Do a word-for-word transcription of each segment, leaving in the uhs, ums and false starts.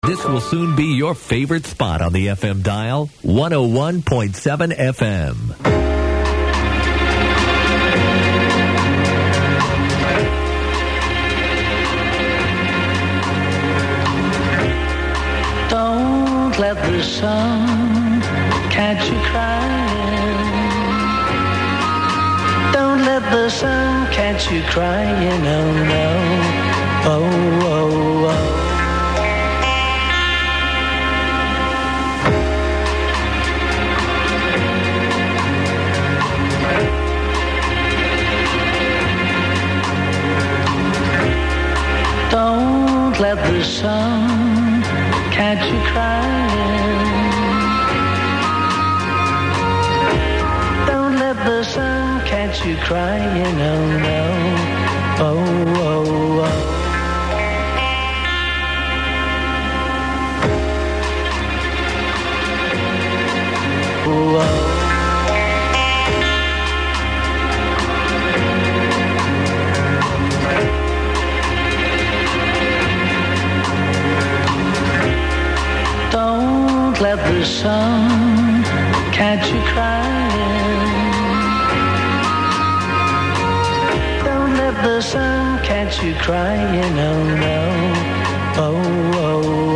This will soon be your favorite spot on the F M dial, one oh one point seven F M. Don't let the sun catch you crying. Don't let the sun catch you crying, oh no, oh, oh, oh. Don't let the sun catch you crying. Don't let the sun catch you crying, oh no, oh, oh, oh. Oh, oh. Don't let the sun catch you crying. Don't let the sun catch you crying, oh no, oh, oh,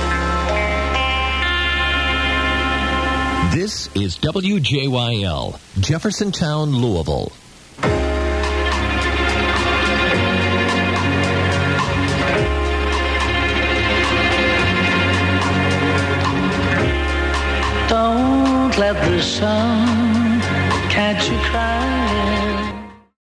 oh. This is W J Y L, Jeffersontown, Louisville. Don't let the sun